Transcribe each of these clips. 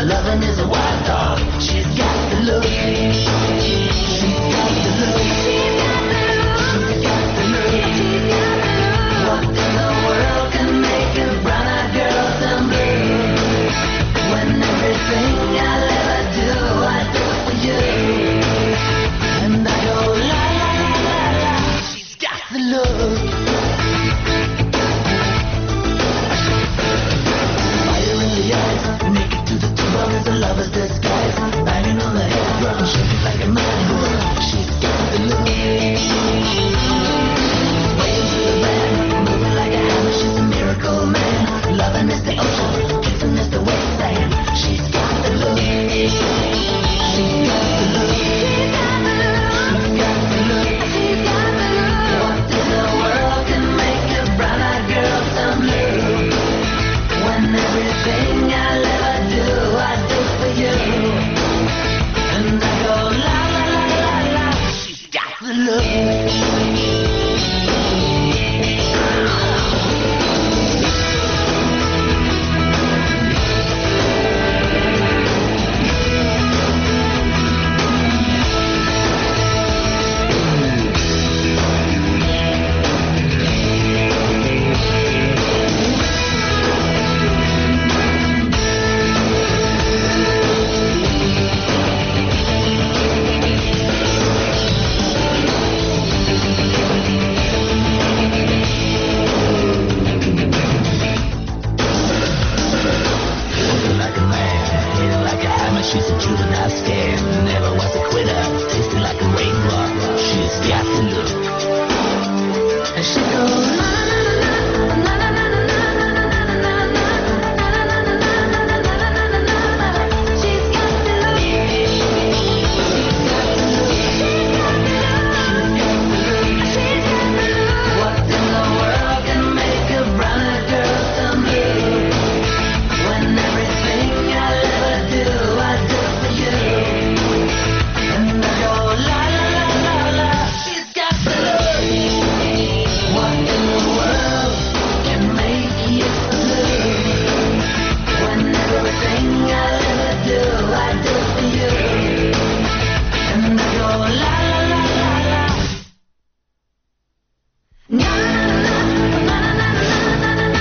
Her loving is a wild dog. She's got the look. She's got the look. She's got the look. She's got the look. She's got the look. What in the world can make a brown-eyed girl turn blue? When everything I'll ever do, I do for you. And I go la la la la la. She's got the look. Fire in the eyes, naked to the tone is a lover's disguise. Banging on the head drum, shaking like a mad bull. She's got the look. Swaying to the band, moving like a hammer. She's a miracle man. Loving is the ocean, kissing is the wasteland. She's got the look. She's got the look. She's got the look. She's got the look. She's got the look. What in the world can make a brown-eyed girl turn blue? When everything I'll ever do, I do for you. And I go la la la la la. She's got the look. She's a juvenile scam, never was a quitter, tasting like a raindrop. She's got the look. And she goes na na na na na na na na na na. She's got the look. She's got the look. She's got the look. She's got the look. What in the world can make a brown-eyed girl turn blue? When everything I'll ever do, I do for you. And I go la la la la la. She's got the look. What in the world can make you blue? When everything I'll ever do, I do for you. And I go la la la la la. Na na na na na na na na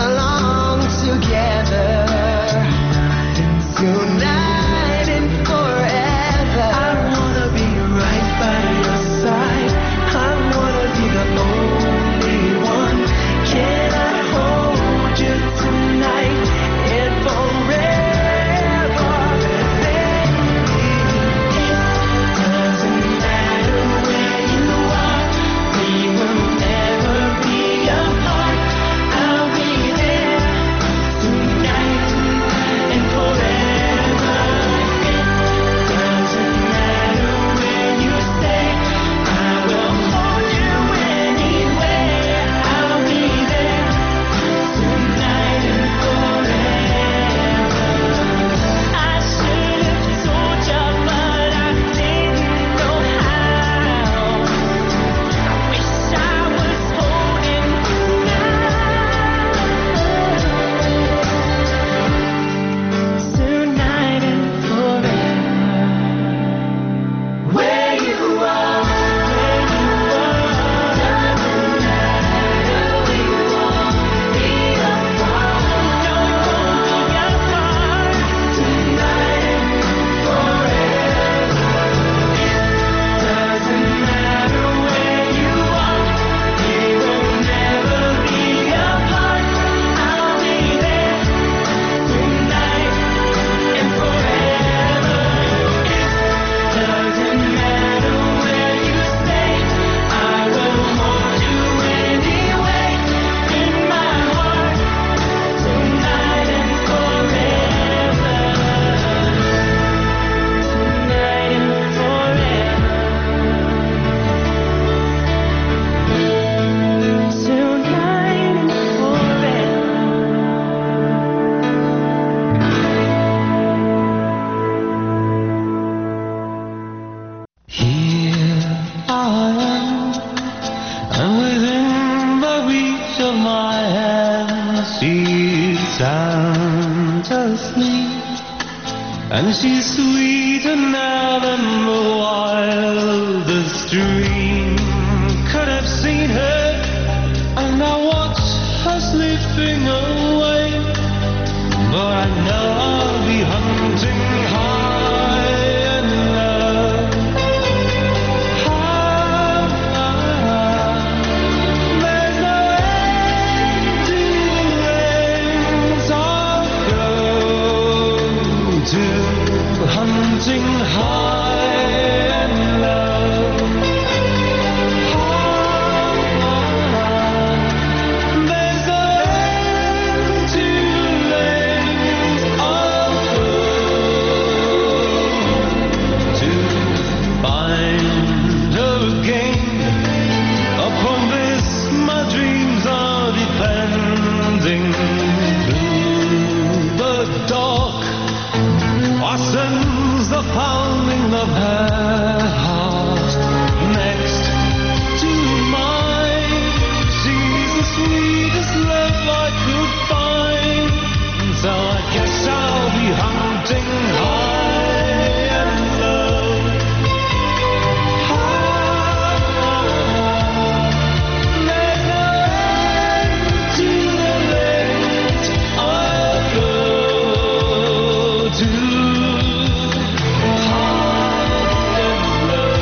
United forever. sound asleep, and she's sweeter now than the wildest dream could have seen her. And I watch her slipping away, but I know I'll be hunting high and low. There's no end to the lengths I'll go to, hunting high and low. There's no end to the lengths I'll go to find her again. Upon this my dreams are depending. Through the dark I sense the pounding of her heart next to mine. She's the sweetest love I could find, so I guess I'll be hunting high and low. There's no end to the lengths I'll go to, high and low.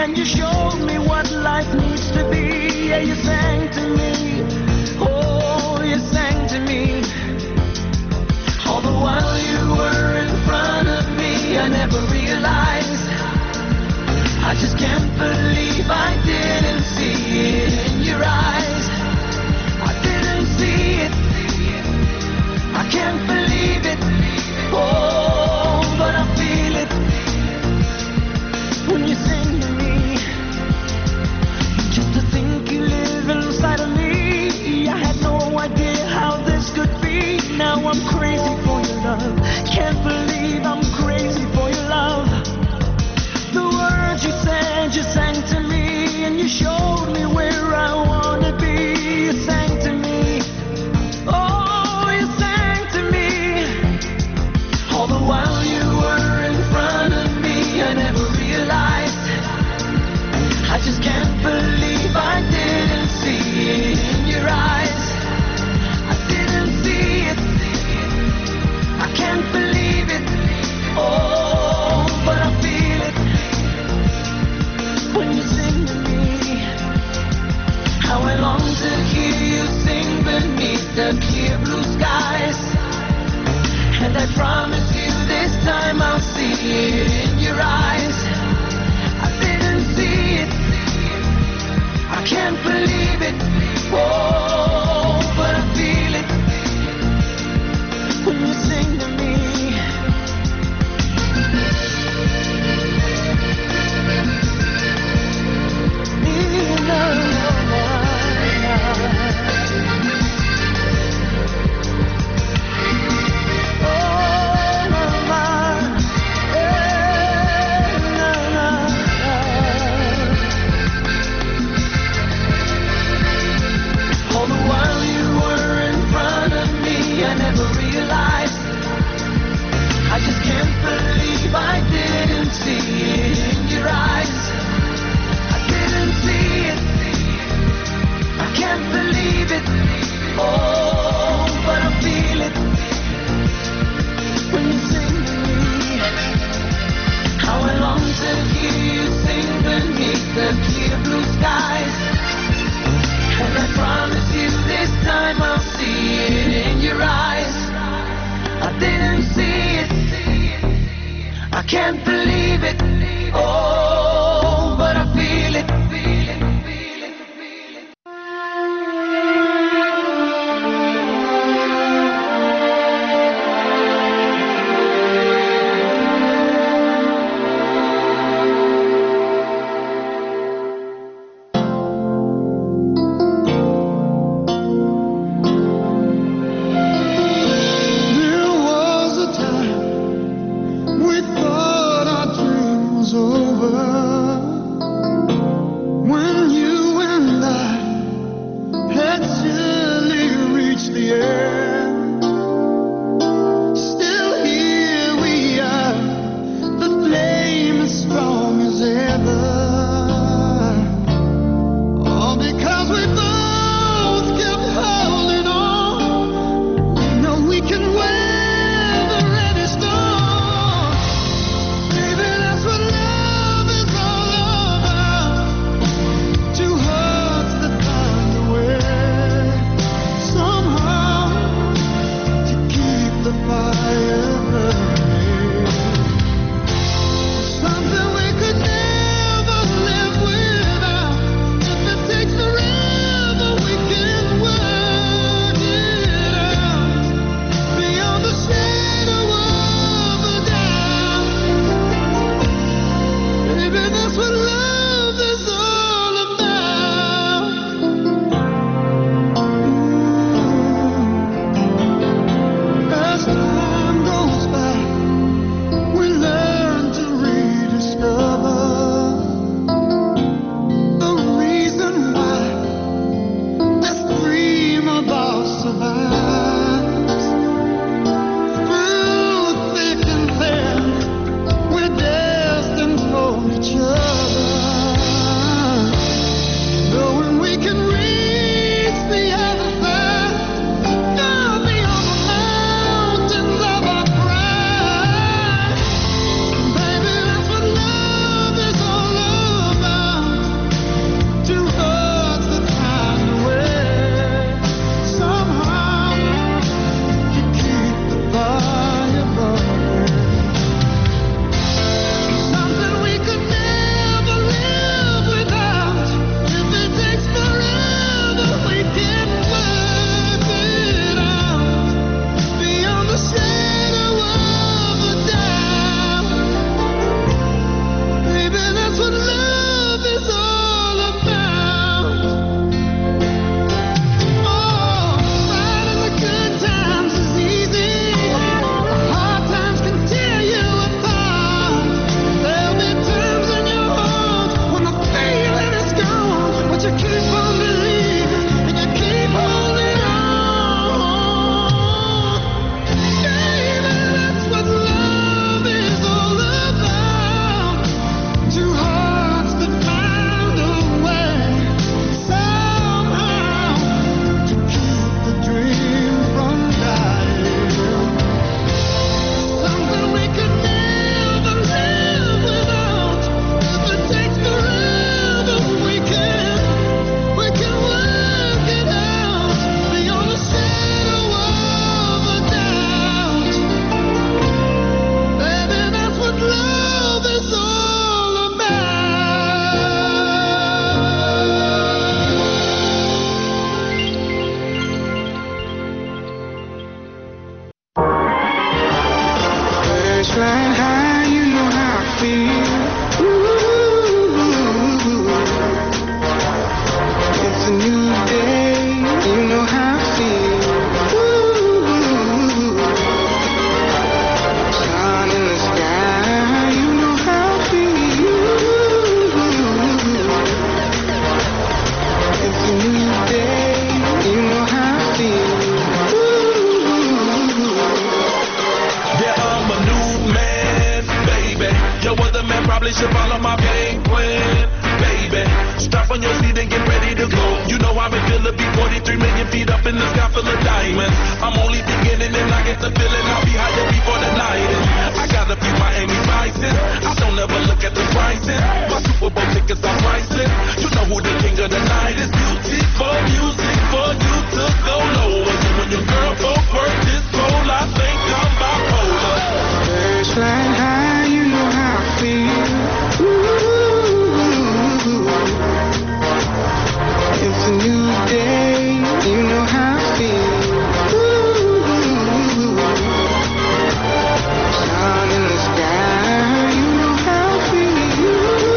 and you showed me what life needs to be. Yeah, you sang to me, oh, you sang to me. All the while you were in front of me, I never realized. I just can't believe I didn't see it in your eyes. I didn't see it, I can't believe it. Oh, but I feel it when you sing to me. Just to think you live inside of me, I had no idea how this could be. Now I'm crazy for your love, can't believe I'm crazy for your love. The words you said, you sang to me, and you showed me where I wanna be. You sang to me, oh, you sang to me. All the while you were in front of me, I never realized. I just can't believe I didn't see it in your eyes. I didn't see it, I can't believe it. Oh, but I feel it when you sing to me. How I long to hear you sing beneath the clear blue skies. And I promise you this time I'll see it in your eyes. I didn't see it, I can't believe it. Oh, but I feel it when you sing to me. All the while you were in front of me, I never realized. I just can't believe I didn't see it in your eyes. I didn't see it, I can't believe it. Oh, but I feel it when you sing to me. How I long to hear you sing beneath the clear blue skies. And I promise you this time I'll see it in your eyes. I didn't see it, I can't believe it. Oh, but I feel it. There was a time we thought our dream was over, when you and I had surely reached the end. Still here we are, the flame as strong as ever. All because we both kept holding on. No, we can weather any storm. Baby, that's what love is all about. Two hearts that find a way somehow to keep the fire burning. Something we could never live without. If it takes forever, we can work it out. Beyond the shadow of a doubt. Baby, that's what love is all about. As time goes by, we learn to rediscover the reason why this dream of ours survives. Through thick and thin, we're destined for each other. I'm only beginning and I get the feeling I'll be higher before the night is. I got a few Miami Vices. I don't ever look at the prices. My Super Bowl tickets are priceless. You know who the king of the night is. Beautiful music for you to go low. And when your girl folk work this pole, I think I'm bipolar. Birds flying high, you know how I feel. Ooh, it's a new day, you know how I feel. Ooh, sun in the sky, you know how I feel.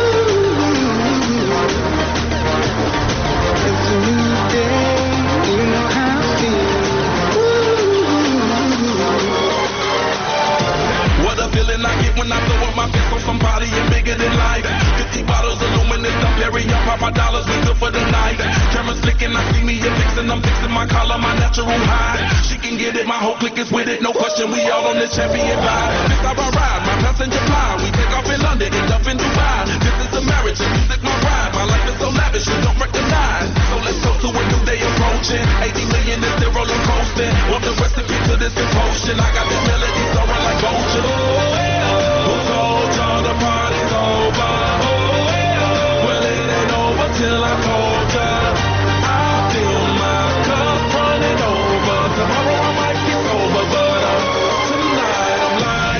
It's a new day, you know how I feel. What a feeling I get when I throw up my fist on somebody and bigger than life. 50 bottles of luminous, I'm Perry, I pop my dollars, we good for the night. Cameras flicking, I see me a fixin', I'm fixing my collar, my natural high. She can get it, my whole clique is with it, no question, we all on this champion vibe. This how I ride, my passenger fly. We take off in London, end up in Dubai. This is a marriage, and music my ride. My life is so lavish, you don't recognize. So let's go to a new day approaching. 80 million is still rolling coasting. Want the recipe to this compulsion. I got this melody soaring like Boja. Who told y'all the party's over? Well, it ain't over till I told ya. I feel my cup running over. Tomorrow I might get sober, but tonight I'm like.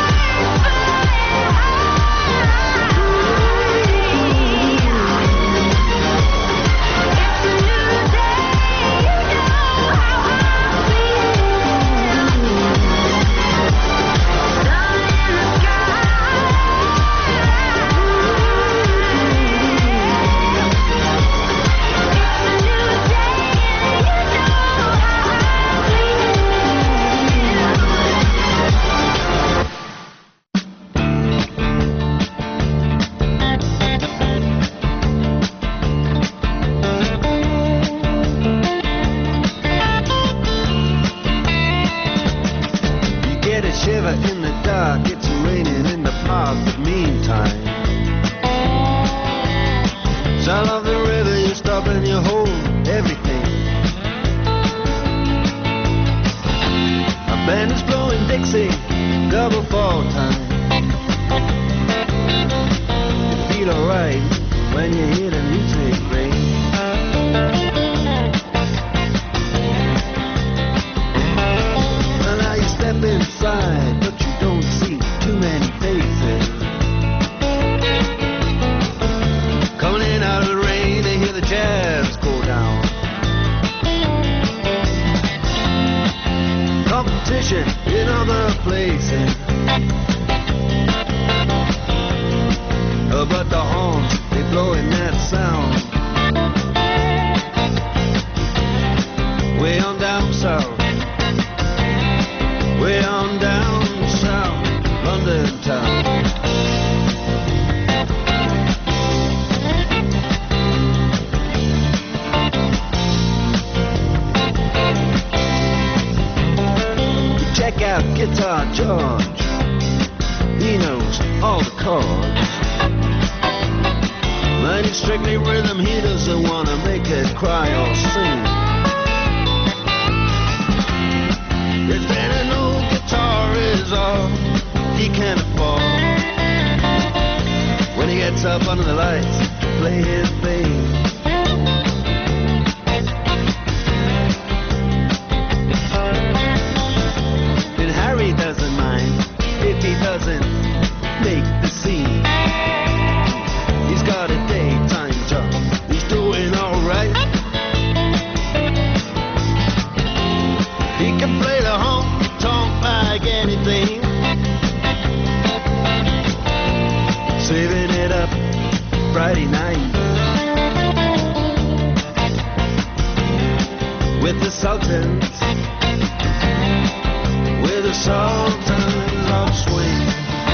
You get a shiver in the dark, it's raining in the park, but meantime sound of the river, you stop and you hold everything. A band is blowing Dixie, double fall time. You feel alright when you hear the music ring. Well, now you step inside, but you don't see too many faces. Coming in out of the rain, they hear the jazz go down. Competition in other places. But the horns, they blowing that sound. Way on down south. Way on down south, London town. Check out Guitar George. He knows all the chords. But it's strictly rhythm, he doesn't want to make it cry or sing. If any old guitar is all he can afford, when he gets up under the lights to play his bass. And Harry doesn't mind if he doesn't make the scene. He's got a daytime job, he's doing alright. He can play the honky-tonk like anything, saving it up Friday night with the Sultans, with the Sultans of Swing.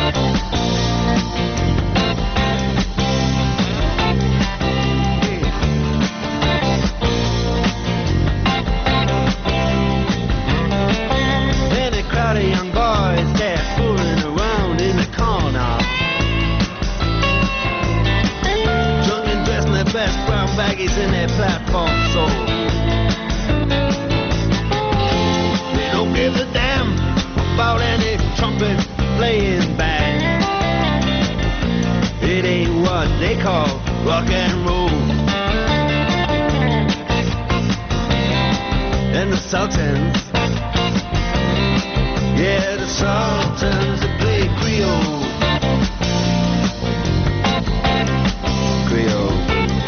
Of young boys, they're fooling around in the corner, drunk and dressed in their best brown baggies in their platform soles. ain't what they call rock and roll. And the Sultans, yeah, the Sultans, they play Creole. Creole.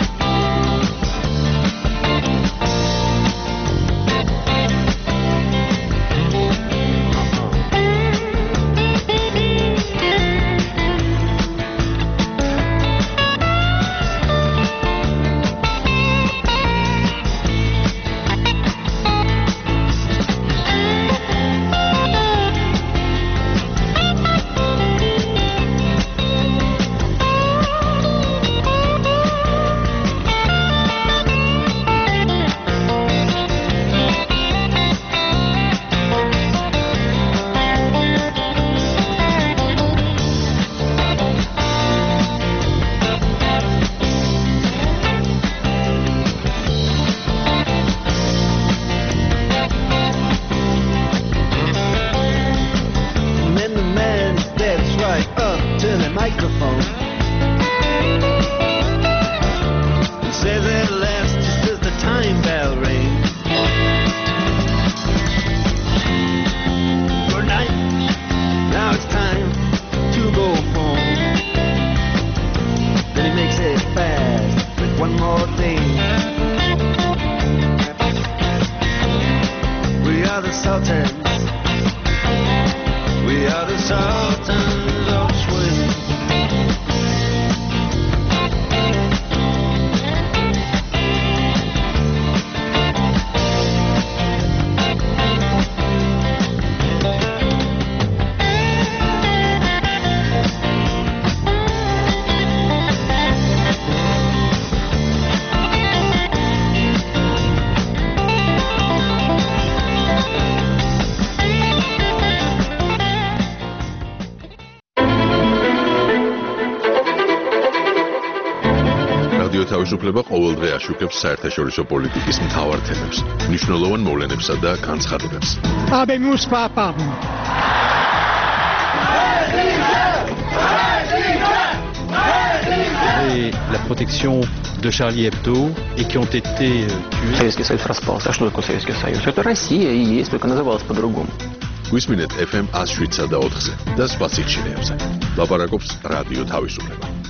თავისუფლება ყოველდღე აშუქებს საერთაშორისო პოლიტიკის მთავარ თემებს, მნიშვნელოვან მოვლენებსა და განცხადებებს. Habemus papam. Et la protection de Charlie Hebdo et qui ont été tués. Советский Союз распался. А что такое Советский Союз? Это Россия и есть, только называлась по-другому. გვისმინეთ FM 107 და 4-ზე და სხვა სიხშირეებზე. ლაპარაკობს რადიო თავისუფლება.